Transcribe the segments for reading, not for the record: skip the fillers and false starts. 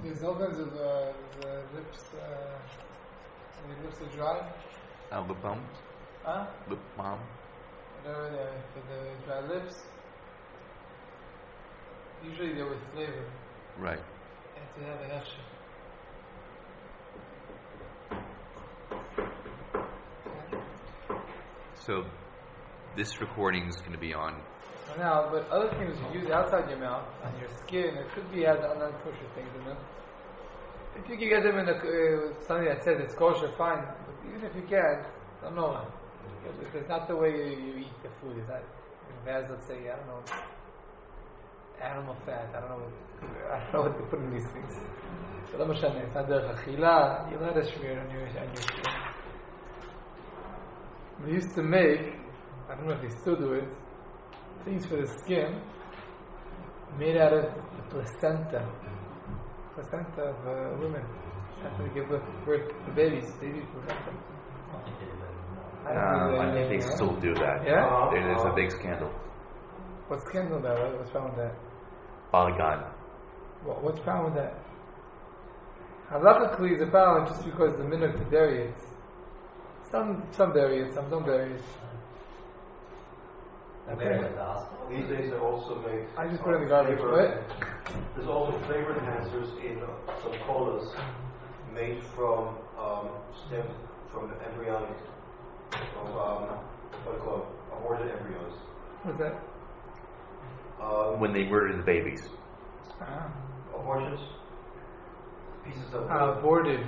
There's all kinds of the lips. The lips are dry. Lip balm. Huh? Lip balm. Whatever for the dry lips. Usually they're with flavor. Right. And to have a hechsher. So this recording is going to be on. Now, but other things you use outside your mouth, on your skin, it could be has non-kosher things in them. If you can get them in something that says it's kosher, fine. But even if you can't, I don't know. If it's not the way you eat the food, it's not. Let's say, I don't know, animal fat. I don't know what they put in these things. But it's not derech achila. You let it smear on your skin. We used to make, I don't know if they still do it, things for the skin made out of the placenta of women after they give birth to babies. Babies placenta. I think they still do that. Yeah? There's a big scandal. What's scandal about? What's wrong with that? Balagan. What's wrong with that? Halachically is a problem just because the minhag to dairy it. Some dairy it, some don't dairy it. Okay. These days they also make. I just put it in the garbage. What? There's also flavor enhancers in some colas made from stem from embryonic, what do you call it? Aborted embryos. What's that? When they murder the babies. Abortions. Pieces of aborted.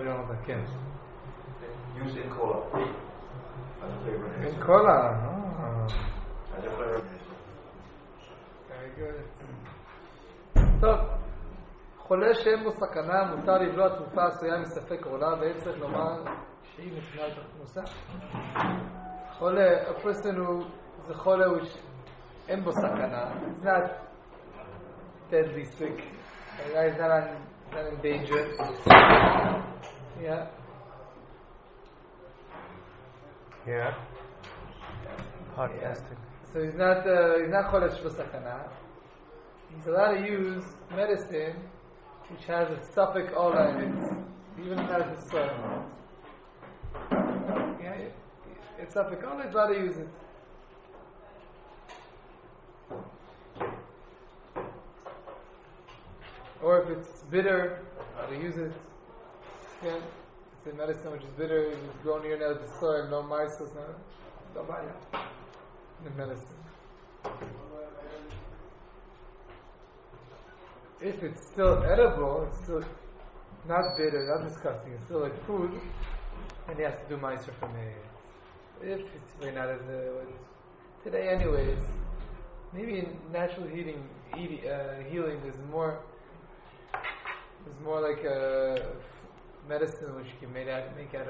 used in cola as a flavor enhancer. In cola. As a flavor enhancer. Very good. טוב, חולה שאין בו סכנה מותר לבלוע תרופה עשויה מספק עולה ואין צריך לומר שהיא נתנה לתחמוסה. חולה, a person who זה חולה אין בו סכנה, it's not deadly sick, he's not in danger. Yeah. Podcasting. So he's not חולה שיש בו סכנה. He's allowed to use medicine which has a suffix ola in it, even if it has a soil. Yeah, it's suffix ola, he's allowed to use it. Or if it's bitter, how to use it. Yeah, it's a medicine which is bitter, it's grown here now the soil, no mice, no baya. The medicine. If it's still edible, it's still not bitter, not disgusting, it's still like food, and he has to do meiser from it. If it's really not as today anyways, maybe in natural healing there's more like a medicine which you can make out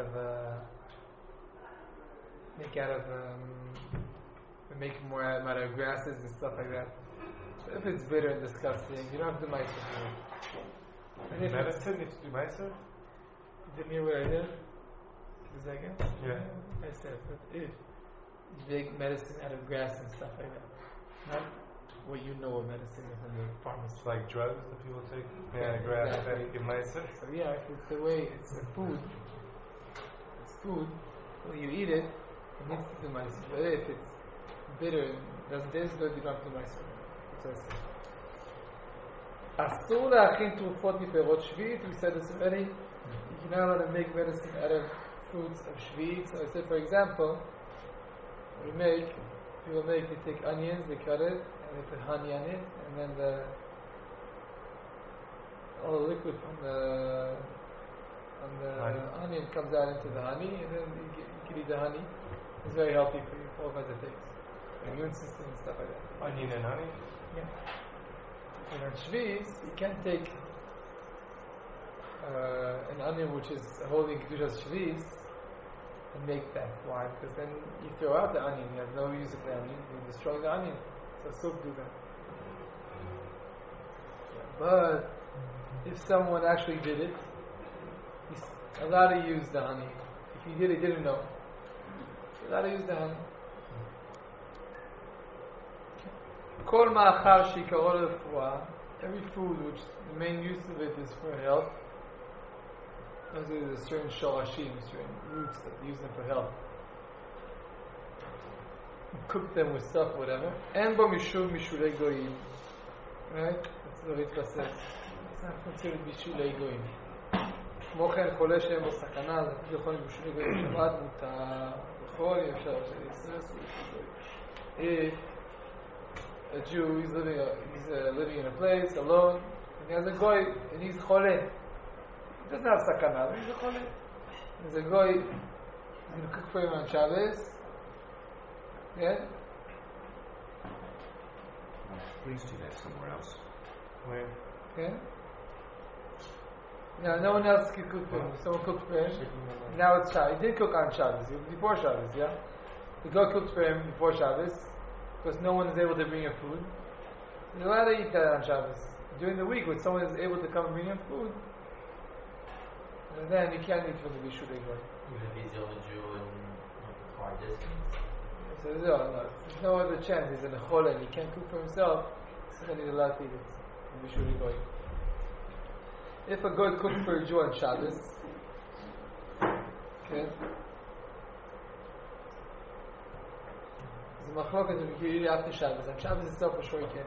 more out of grasses and stuff like that. If it's bitter and disgusting, you don't have to do meiser for it. Medicine, you have to do meiser? Did you hear what I did? A second? Yeah. I said, but if you make medicine out of grass and stuff like that, not what you know of medicine is in the pharmacy. It's like drugs that people take made out of grass that you can meiser? So yeah, if it's the way, it's a food, when you eat it, it needs to do meiser. But if it's bitter and doesn't taste good, you don't have to do meiser. אסור להכין תרופות מפירות שביעית. We said this already. You're not allowed to make medicine out of fruits of shvi'it. So I said, for example, people they take onions, they cut it, and they put honey on it, and then all the liquid from the onion comes out into the honey, and then you can eat the honey. It's very healthy for you, all kinds of things, immune system and stuff like that. Onion and honey? Yeah. And on Shvi'is, you can't take an onion which is holding Kedushas Shvi'is and make that. Why? Because then you throw out the onion, you have no use of the onion, you destroy the onion. So soap do that. But if someone actually did it, he's allowed to use the honey. If he did it, he didn't know. He's allowed to use the honey. כל מאכל שעיקרו לרפואה, every food which the main use of it is for health. There's a certain shalashim, certain roots that use them for health. You cook them with stuff, whatever. And bo mishul mishulei goyim. Right? That's what it says. It's not considered mishulei goyim. כמו כן, חולה שאין בו סכנה, אז אפילו יכול להיות בשביל גוי שבת, מותר, בכל אפשר של ישראל, if a Jew is living in a place alone, and he has a goy, and he's chole, he doesn't have sakana, but he's a chole. There's a goy, he's going to cook for him on Shabbos, yeah? Please do that somewhere else. Where? Okay? Yeah, no one else can cook for him. Someone cooked for him. Now it's Shabbos. He did cook on Shabbos, before Shabbos, yeah? The guy cooked for him before Shabbos, because no one is able to bring him food. He's allowed to eat that on Shabbos. During the week, when someone is able to come and bring him food, and then you can't eat from the Bishulei Goy. Even if he's the only Jew in far distance. So no, there's no other chance. He's in a chole and he can't cook for himself, so then he's allowed to eat it from Bishulei Goy. If a guy cooks for a Jew on Shabbos, okay, the machlokas if you eat after Shabbos. On Shabbos itself, for sure you can't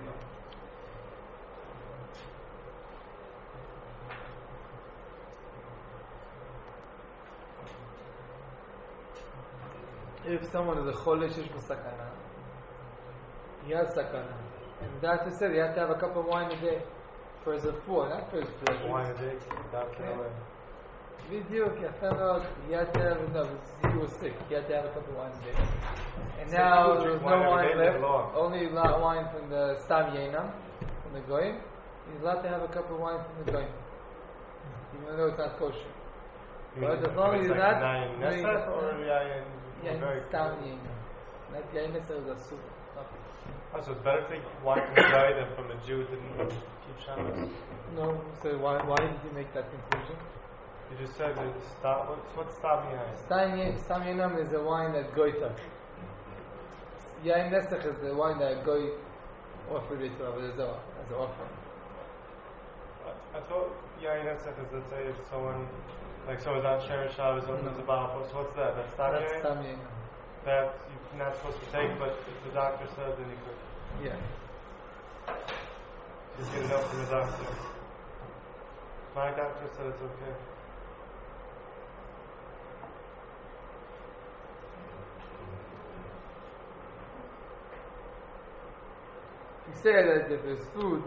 eat. If someone is a chole shesh b'sakana, he has sakana, and the doctor said he has to have a cup of wine a day for his refuah, not for his pleasure. Wine a day, doctor. Video, he had to have enough. He was sick. He had to have a cup of wine a day. And now there's no wine left. Only wine from the Stam Yena, from the Goyim. He's allowed to have a cup of wine from the Goyim, even though it's not kosher. But as long as he's not doing Stam Yena, not Yena, so it's a soup. Oh, so it's better to take wine from a guy than from a Jew who didn't keep Shabbos? No, so why did you make that conclusion? You just said that stop. What's Stam Yena? Stam Yena is a wine that Goy took. Yain Nesach is the wine that Goy offered it to Avodah Zarah as an offering. I thought Yain Nesach is, let's say, if someone, like someone's on Sherish Shabbos, opens a bottle, so what's that? That's Stam Yena? Stam Yena. That you're not supposed to take, but if the doctor said, then you could. Yeah. Just get enough from the doctor. My doctor said it's okay. You say that if there's food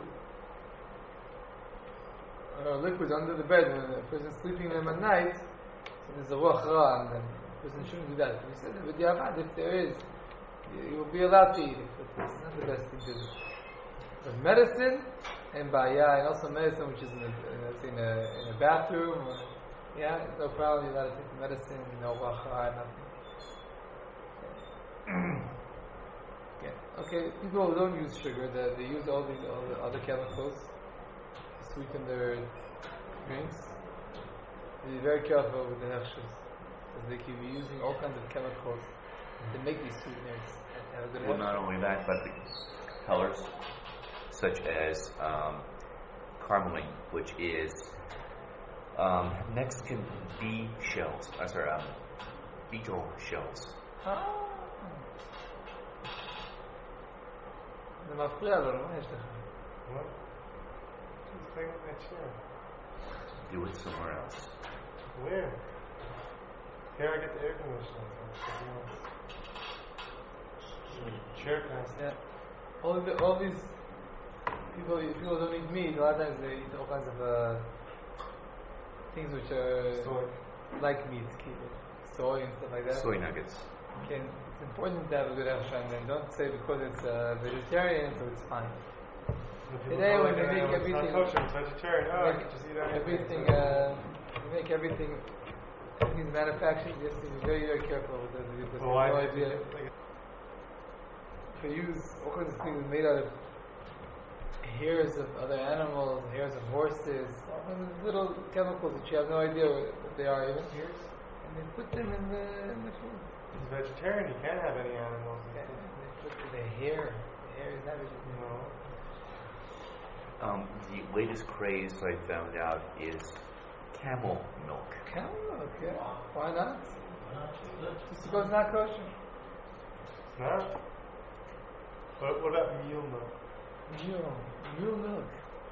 or liquids under the bed when the person's sleeping in them at night, so there's a ruach ra, and then the person shouldn't do that. But you said that with Yavad, if there is, you will be allowed to eat it, but it's not the best thing to do. But medicine and baya, and also medicine which is in a bathroom, or, yeah, no problem. You're allowed to take the medicine, no ruach ra, nothing. Yeah. Okay, people who don't use sugar, they use all the other chemicals to sweeten their drinks. Be very careful with the hechshus, because they keep using all kinds of chemicals to make these sweeteners. Well, not only that, but the colors, such as carmeline, which is Mexican bee shells, beetle shells. זה מפריע לו, מה יש לך? What? Just taking that chair. Do it somewhere else. Where? Here I get the air conditioner. Chair past. Yeah. All these people don't eat meat. A lot of times they eat all kinds of things which are Soy. like meat, soy and stuff like that. Soy nuggets. Okay, it's important to have a good hechsher, and don't say because it's vegetarian, so it's fine. Today when they make everything, it's not kosher, it's vegetarian. Oh, I can just eat everything, you make everything's manufactured. You have to be very, very careful with it because Well, you have no idea. If you use all kinds of things made out of hairs of other animals, hairs of horses, all kinds of little chemicals that you have no idea what they are even. And they put them in the food. He's vegetarian, he can't have any animals. They put the hair. The hair is not vegetarian. No. The latest craze I found out is camel milk. Camel milk, yeah. Why not? Good. Just because it's not kosher. It's not? What about mule milk? Mule milk.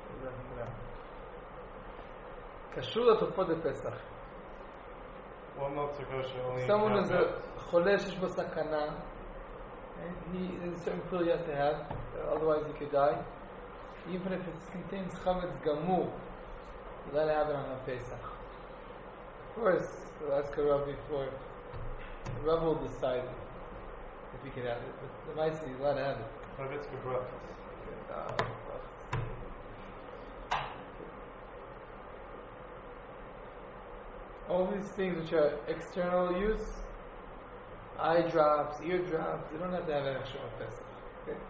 קשור לתרופות בפסח. What milks are kosher? Only Someone cow is milk? a חולה שיש בו סכנה, and there's a certain pill he has to have, otherwise he could die. Even if it contains chametz gamur, you let it have it on Pesach. Of course, we'll ask a Rav before. The Rav will decide if he can have it, but the mice you let it have it. What if it's for breakfast? All these things which are external use, eye drops, ear drops, you don't have to have an extra on Pesach. Okay?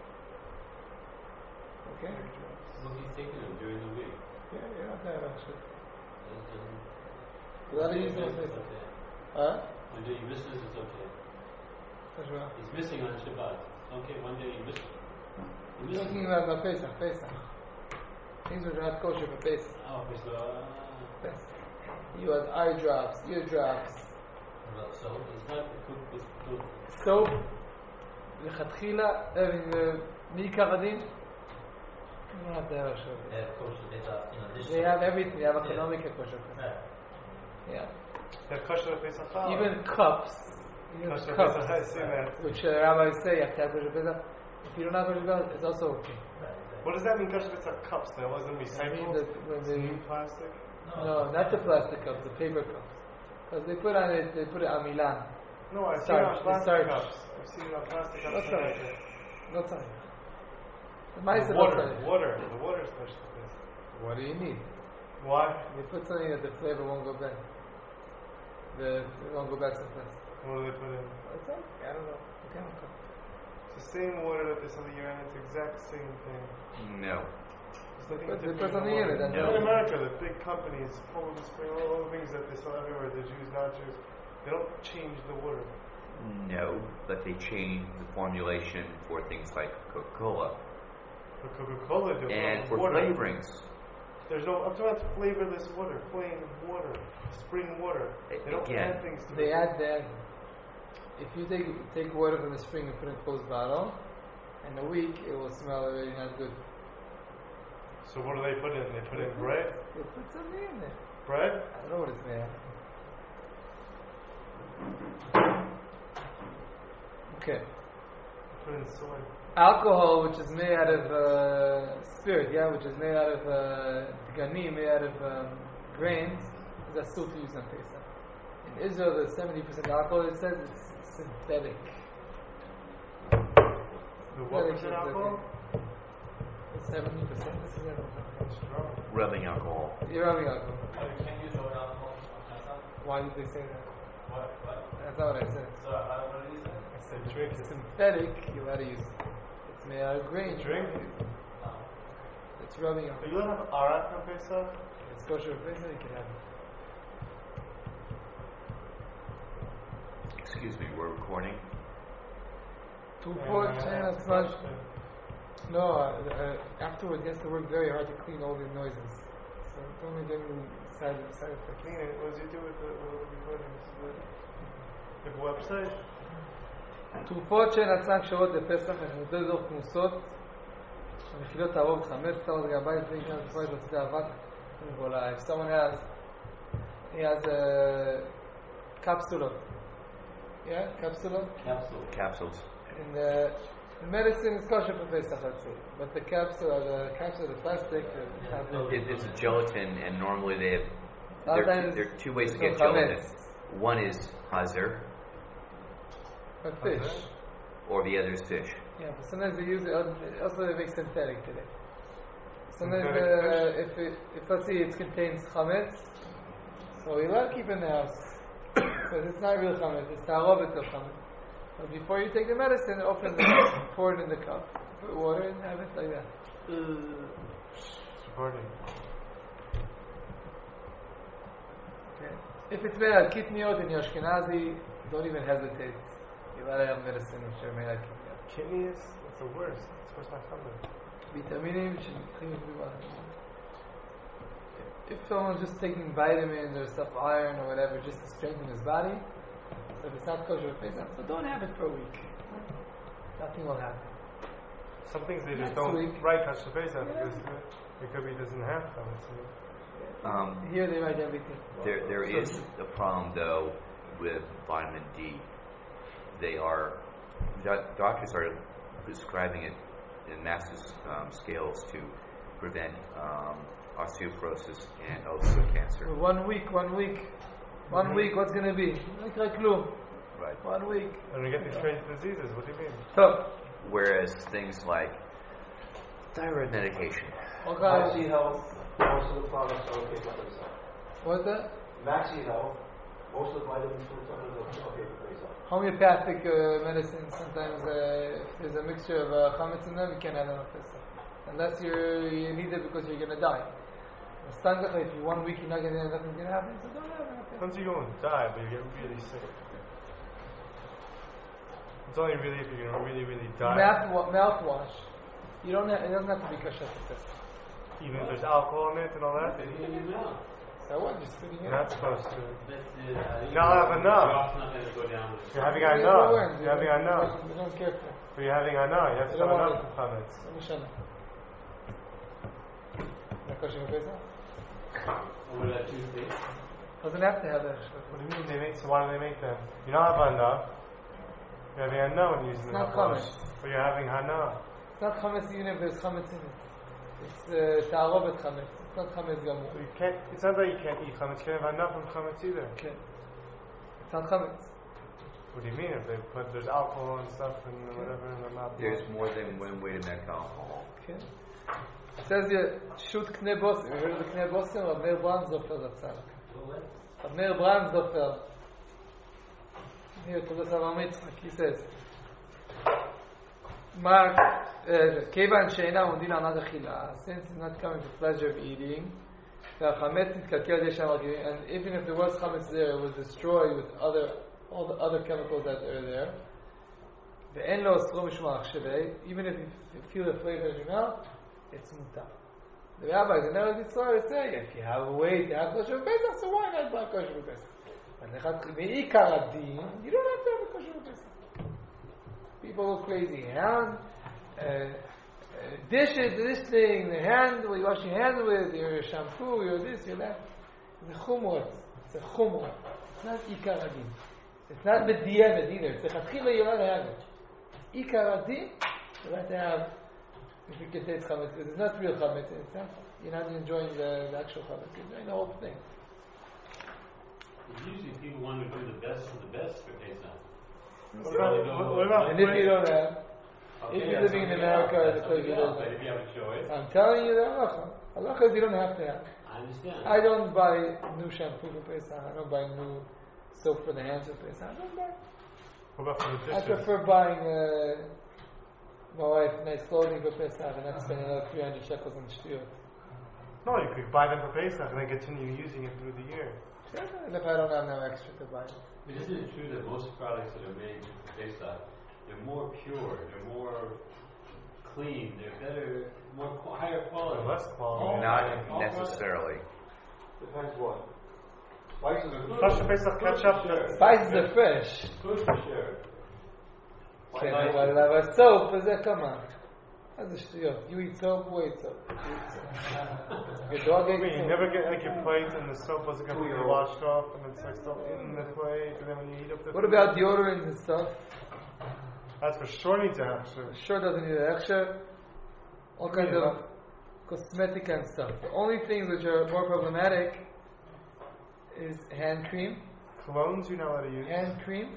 Okay? Well, he's taking them during the week. Yeah, you don't have to have extra. It doesn't. You gotta use it on It's Pesach. okay. Huh? One day he misses, it's okay. That's right. He's missing on Shabbat. Okay, one day he misses. We're talking about no Pesach. Things which are not kosher for Pesach. Oh, Pesach. You have eye drops, ear drops, so it's not cooked. soap, לכתחילה, מעיקר הדין, you don't have to have extra. They have kosher, in addition. They have everything. They have economic kosher. Right. Yeah. They have kosher Pesach. Even cups. Kosher Cups. Pesach, I see that. Which rabbis say you have to have kosher Pesach. If you don't have kosher Pesach, it's also okay. What does that mean, kosher Pesach cups? That wasn't I mean recycled? that when they Plastic? no, not the plastic cups, the paper cups, because they put on it amilan. No, I've seen it Starch, on plastic starch. cups. I've seen it on plastic cups. What's that? No time. The mice are Water. not Water. The water is kosher Pesach. What do you need? Why? You put something that the flavor won't go back. It won't go back so fast. What do they put in? What's that? I don't know. Okay, okay. It's the same water that they sell the year and it's the exact same thing. No. There's nothing But they different put something in it. And No. In America, the big companies, Poland Spring, all the things that they sell everywhere, the Jews, not Jews, they don't change the water. No, but they change the formulation for things like Coca-Cola For Coca-Cola, they and put for water. flavorings. There's no, I'm talking about flavorless water, plain water, spring water. They don't Again, add things to they it. add that. If you take water from the spring and put it in a closed bottle, in a week it will smell already not good. So what do they put in? They put in bread? They put something in there. Bread? I don't know what it's made out of. Okay. Put in soy. Alcohol, which is made out of spirit, which is made out of dgani, made out of grains, is asur to use on Pesach. In Israel, the 70% alcohol, it says it's synthetic. The what percent alcohol? The 70%. This is everything. Strong. Rubbing alcohol. You're having alcohol. Oh, you can't use oil alcohol on Pesach? Why did they say that? What? That's not what I said. So, what did he say? I said drink is synthetic, you gotta use it. It's made out of grain. Drink? Oh. It's rubbing Are alcohol. you allowed to have arak on Pesach? It's kosher for Pesach, you can have it. Excuse me, we're recording. Two foot chain of slush. No, afterwards he has to work very hard to clean all the noises. So don't make any side effects. Clean it. What does he do with the recordings? The website? תרופות שאין עצם קשרות לפסח, אנחנו נותנים זו כמוסות, המכילות תערוב חמץ, תערוב לגבי הבית, לפני כמה תקופות להוציא אבק, ואולי, if someone has a capsule, Capsules. and the medicine is kosher for Pesach, let's say, but the capsule, the plastic, It's a gelatin, and normally they have. Sometimes There are two ways to there's get no gelatin. chametz. One is hazer, a fish. or the other is fish. Yeah, but sometimes they use it, also they make synthetic today. Sometimes Synthetic if let's say it contains chametz, so you let it keep in the house. Because it's not real chametz, it's ta'arobet of chametz. But before you take the medicine, open the cup, pour it in the cup, put water and have it like that. Supporting. Okay. If it's made out of kitniot in Ashkenazi, don't even hesitate. You let it have medicine which are made out of kitniot. Kidneys? That's the worst. It's supposed to have something. vitaminim שנלקחים בבעל. If someone's just taking vitamins or stuff, iron or whatever, just to strengthen his body, so if it's not kosher for Pesach, so don't have it for a week. Nothing will happen. Some things they just Next don't week. write kosher Pesach because it could be doesn't have chametz. Here they write everything. There is a problem though with vitamin D. Doctors are prescribing it in massive scales to prevent osteoporosis and also cancer. 1 week, what's going to be? Like klum. Right. 1 week. And we get these strange diseases. What do you mean? So, Whereas things like thyroid medication, Maxi Health, most of the products are okay for Pesach. what's that? Maxi Health, most of the vitamins are okay for Pesach. Homeopathic medicine, sometimes if there's a mixture of chametz in them, you can't have them on Pesach. Unless you need it because you're going to die. If you 1 week you're not going to, nothing's going to happen, so don't have it. Once you go and die, but you get really sick. It's only really if you're going to really, really die. Mouthwash. It doesn't have to be kosher for Pesach. Even if there's alcohol in it and all that. So what? Just spitting You're it not out. supposed to. You're not having enough. not going to go down. You're having enough. You're having enough. We don't care for it. But you're having enough. You have to You don't have want enough for chametz. לא משנה. זה כושר בפסח? What about Tuesday? Doesn't have to have that. What do you mean they make? So why do they make them? You don't have enough. You're having enough when using It's the not mouthwash. chametz. But you're having enough. It's not chametz even if there's chametz in it. It's ta'arobet chametz. It's not chametz gamur. So you can't. It's not that you can't eat chametz. You can't have enough from chametz either. Okay. It's not chametz. What do you mean? If they put there's alcohol and stuff and whatever in the mouthwash. there's more than one way to make alcohol. Okay. It says here, shoot kne bosim. You heard of the kne bosim? Rav Brand Zofer Zatzal. Rav Brand Zofer. Here, Todas Avamitzchak, he says, Mark, כיוון שאינה עומדים על ענת אכילה, since it's not coming to pleasure of eating, והחמץ נתקלקל על ידי שם מרכיבים, and even if there was chametz there, it was destroyed with all the other chemicals that are there. ואין לו אסרו משום מחשבי, even if you feel the flavor in your mouth, it's mutar. The rabbis in Eretz Yisrael say, if you have a way to have kosher Pesach, so why not buy kosher Pesach? בעיקר הדין, you don't have to have a kosher Pesach. People go crazy. Hand, dishes, this thing, the hand, what you wash your hands with, your shampoo, your this, your that. It's a chumrah. It's a chumrah. It's not ikar adin. It's not b'diavad either. It's a chatchila, you're not have it. Ikar adin, you have to have, if you can taste chametz, because it's not real chametz. It's not, you're not enjoying the actual chametz. You're enjoying the whole thing. Usually people want to do the best of the best for Pesach. What about And if you don't have, Okay, if you're that's living in something America, else, or the that's place you something don't else, but have. if you have a choice, I'm telling you the halacha. Halacha is you don't have to have. I understand. I don't buy new shampoo for Pesach. I don't buy new soap for the hands for Pesach. I don't buy. What about for the I dishes? prefer buying my wife nice clothing for Pesach and not spending another 300 shekels on shtiyot. No, you could buy them for Pesach and then continue using it through the year. And if I don't have no extra to buy. But isn't it true that most products that are made for Pesach, they're more pure, they're more clean, they're better, higher quality? They're less quality. Not necessarily. Depends what. Spices are good. Kosher Pesach ketchup. Spices are fresh. Good for sure. Okay, but soap, is that come on? That's a shtiyot. You eat soap, who eats soap? You eat soap. Your dog I ate mean, you soap. never get like your plate and the soap wasn't completely washed off and it's like still in the plate and then when you eat up the What food- about deodorants and stuff? That's for sure needs an extra. Sure doesn't need an extra. All kinds of cosmetic and stuff. The only things which are more problematic is hand cream. Colognes you're not allowed to use. Hand cream.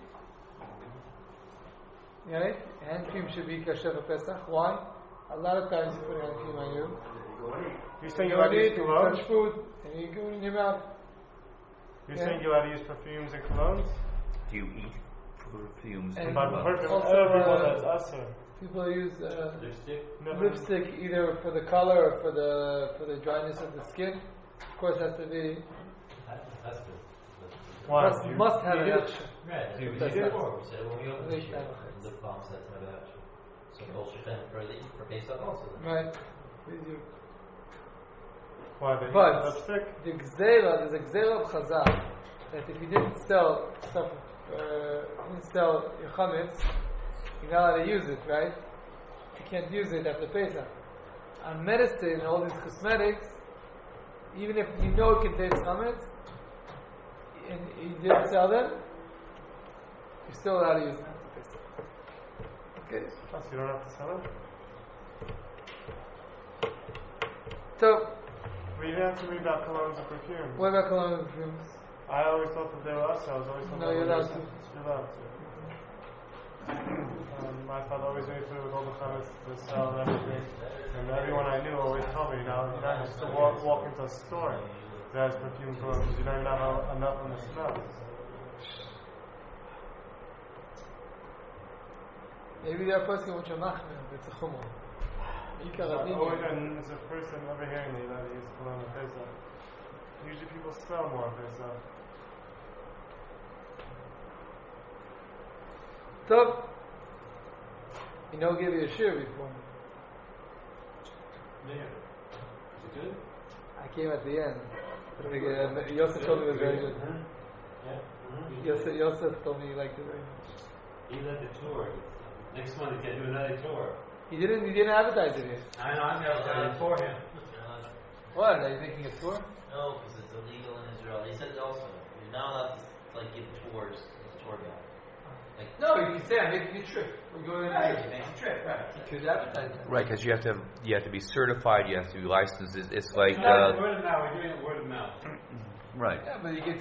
Right? Hand cream should be kasher for Pesach. Why? A lot of times you put hand cream on you. You're saying You you're allowed to use you colognes? touch food and you go in your mouth. You're Yeah. saying you're allowed to use perfumes and colognes? Do you eat perfumes? And But Well, perfume, also, everyone that's us here. People use Lipstick? Never. lipstick either for the color or for the dryness of the skin. Of course, has to be That's good. Why? must have an You do? extra. Right. You We do? said before. We said when we opened the They show, have. lip balm sets have extra. So kosher then for Pesach also. Then. Right? With you. Why they But lipstick? the gzera, there's a gzera of Chazal that if you didn't sell stuff, didn't sell your chametz, you're not allowed to use it, right? You can't use it after Pesach. On medicine, all these cosmetics, even if you know it contains chametz, and you didn't sell them, you're still allowed to use them after Pesach. Okay. Plus, you don't have to sell it. So, We didn't have to read about colognes and perfumes. what about cologne and perfumes? I always thought that they were us. I was always thought No, that you're they were allowed to. You're allowed to. My father always made sure with all the comments to sell and everything. And everyone I knew always told me, you know, you're not just to walk into a store that has perfume cologne because you don't even have enough in the smell. Maybe they're posting with your machmir, it's a chumrah. And it's the first time ever hearing me that he used cologne in Pesach. Usually people smell more in Pesach. So, you know, give you a shir before. Yeah. Is it good? I came at the end. I think, Yosef told me it was very good. Yeah. Yosef told me he liked it very much. He led the tour. Next month he can do another tour. He didn't advertise it yet. I know, I'm never done it for him. What? Are you making a tour? No, because it's illegal in Israel. He said also, you're not allowed to like give tours as a tour guide. Like, No, you can say I'm making a trip. We're going on a right, trip. you make a trip, right? You could advertise that. Right, because you have to be certified. You have to be licensed. It's like Word of mouth. We're doing it word of mouth. right. Yeah, but you get